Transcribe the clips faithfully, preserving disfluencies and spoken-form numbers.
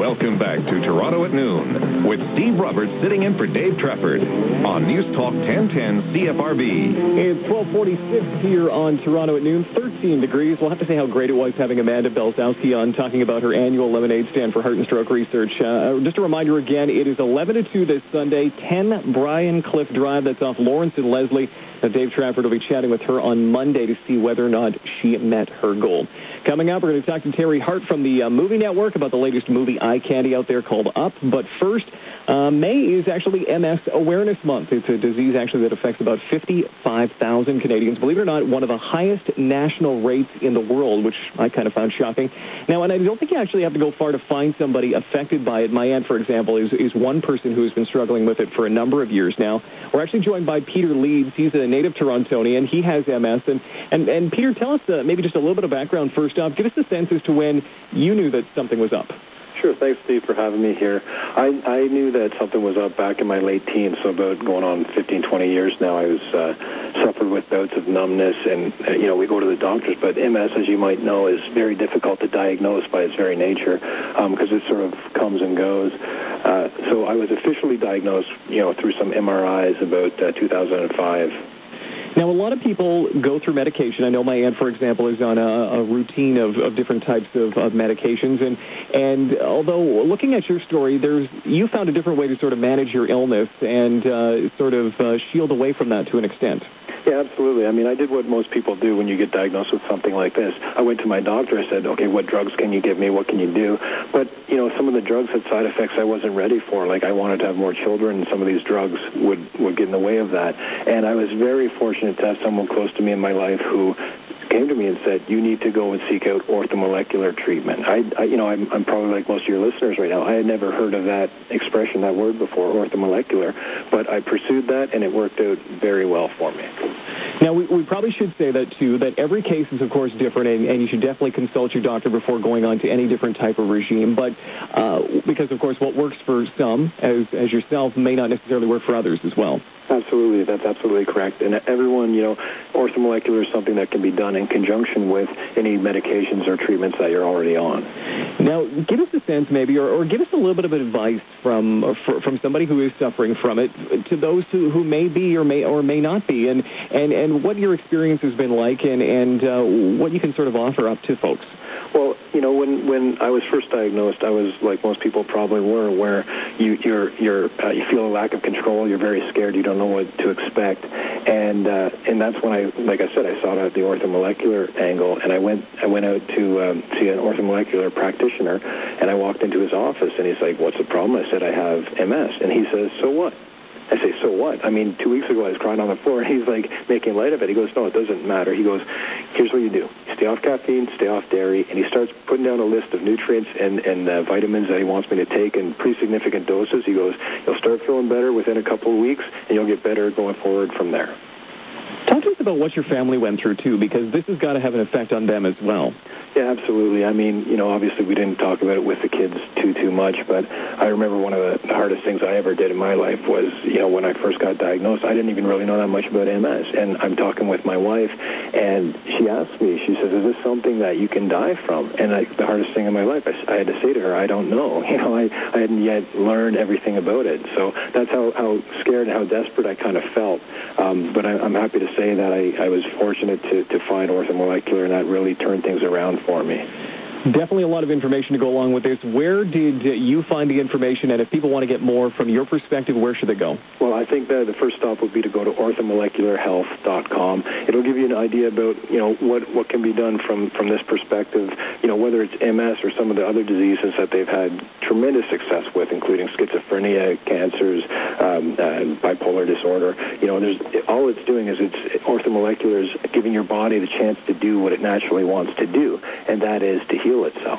Welcome back to Toronto at Noon with Steve Roberts sitting in for Dave Trafford on News Talk ten ten C F R B. It's twelve forty-six here on Toronto at Noon, thirteen degrees. We'll have to say how great it was having Amanda Belzowski on talking about her annual lemonade stand for heart and stroke research. Uh, just a reminder again, it is eleven to two this Sunday, ten Brian Cliff Drive. That's off Lawrence and Leslie. Now, Dave Trafford will be chatting with her on Monday to see whether or not she met her goal. Coming up, we're going to talk to Terry Hart from the uh, Movie Network about the latest movie eye candy out there called Up. But first, uh, May is actually M S Awareness Month. It's a disease actually that affects about fifty-five thousand Canadians. Believe it or not, one of the highest national rates in the world, which I kind of found shocking. Now, and I don't think you actually have to go far to find somebody affected by it. My aunt, for example, is, is one person who has been struggling with it for a number of years now. We're actually joined by Peter Leeds. He's a native Torontonian. He has M S. And, and, and Peter, tell us uh, maybe just a little bit of background first off. Give us a sense as to when you knew that something was up. Sure. Thanks, Steve, for having me here. I, I knew that something was up back in my late teens, so about going on fifteen, twenty years now. I was uh, suffered with bouts of numbness, and, uh, you know, we go to the doctors, but M S, as you might know, is very difficult to diagnose by its very nature because um, it sort of comes and goes. Uh, so I was officially diagnosed, you know, through some M R Is about uh, two thousand five. Now, a lot of people go through medication. I know my aunt, for example, is on a, a routine of, of different types of, of medications. And, and although looking at your story, there's you found a different way to sort of manage your illness and uh, sort of uh, shield away from that to an extent. Yeah, absolutely. I mean, I did what most people do when you get diagnosed with something like this. I went to my doctor. I said, okay, what drugs can you give me? What can you do? But, you know, some of the drugs had side effects I wasn't ready for. Like, I wanted to have more children, and some of these drugs would, would get in the way of that. And I was very fortunate to have someone close to me in my life who came to me and said, you need to go and seek out orthomolecular treatment. I, I you know, I'm, I'm probably like most of your listeners right now. I had never heard of that expression, that word before, orthomolecular, but I pursued that, and it worked out very well for me. Now, we, we probably should say that, too, that every case is, of course, different, and, and you should definitely consult your doctor before going on to any different type of regime. But uh, because, of course, what works for some, as, as yourself, may not necessarily work for others as well. Absolutely. That's absolutely correct. And everyone, you know, orthomolecular is something that can be done in conjunction with any medications or treatments that you're already on. Now, give us a sense maybe, or, or give us a little bit of advice from uh, for, from somebody who is suffering from it to those who, who may be or may or may not be, and, and, and what your experience has been like and, and uh, what you can sort of offer up to folks. Well, you know, when, when I was first diagnosed, I was like most people probably were, where you you're you're uh, you feel a lack of control. You're very scared. You don't know what to expect, and uh, and that's when I, like I said, I sought out the orthomolecular angle, and I went I went out to um, see an orthomolecular practitioner, and I walked into his office, and he's like, "What's the problem?" I said, "I have M S," and he says, "So what?" I say, so what? I mean, two weeks ago I was crying on the floor, and he's like making light of it. He goes, no, it doesn't matter. He goes, here's what you do. Stay off caffeine, stay off dairy, and he starts putting down a list of nutrients and, and uh, vitamins that he wants me to take in pretty significant doses. He goes, you'll start feeling better within a couple of weeks, and you'll get better going forward from there. Talk to us about what your family went through, too, because this has got to have an effect on them as well. Yeah, absolutely. I mean, you know, obviously we didn't talk about it with the kids too, too much, but I remember one of the hardest things I ever did in my life was, you know, when I first got diagnosed, I didn't even really know that much about M S, and I'm talking with my wife, and she asked me, she says, is this something that you can die from? And I, the hardest thing in my life, I, I had to say to her, I don't know. You know, I, I hadn't yet learned everything about it, so that's how, how scared and how desperate I kind of felt. Um, but I, I'm happy to say that I, I was fortunate to, to find orthomolecular, and that really turned things around for me. Definitely a lot of information to go along with this. Where did you find the information, and if people want to get more from your perspective, where should they go? Well, I think that the first stop would be to go to orthomolecular health dot com. It'll give you an idea about, you know, what, what can be done from, from this perspective, you know, whether it's M S or some of the other diseases that they've had tremendous success with, including schizophrenia, cancers, um, uh, bipolar disorder. You know, there's all it's doing is it's orthomolecular is giving your body the chance to do what it naturally wants to do, and that is to heal itself.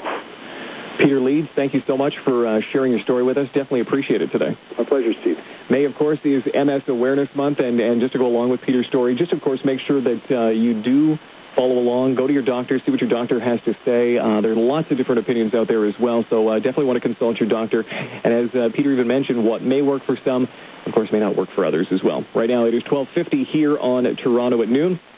Peter Leeds, thank you so much for uh, sharing your story with us. Definitely appreciate it today. My pleasure, Steve. May, of course, is M S Awareness Month, and, and just to go along with Peter's story, just, of course, make sure that uh, you do follow along, go to your doctor, see what your doctor has to say. Uh, there are lots of different opinions out there as well, so uh, definitely want to consult your doctor. And as uh, Peter even mentioned, what may work for some, of course, may not work for others as well. Right now, it is twelve fifty here on Toronto at Noon.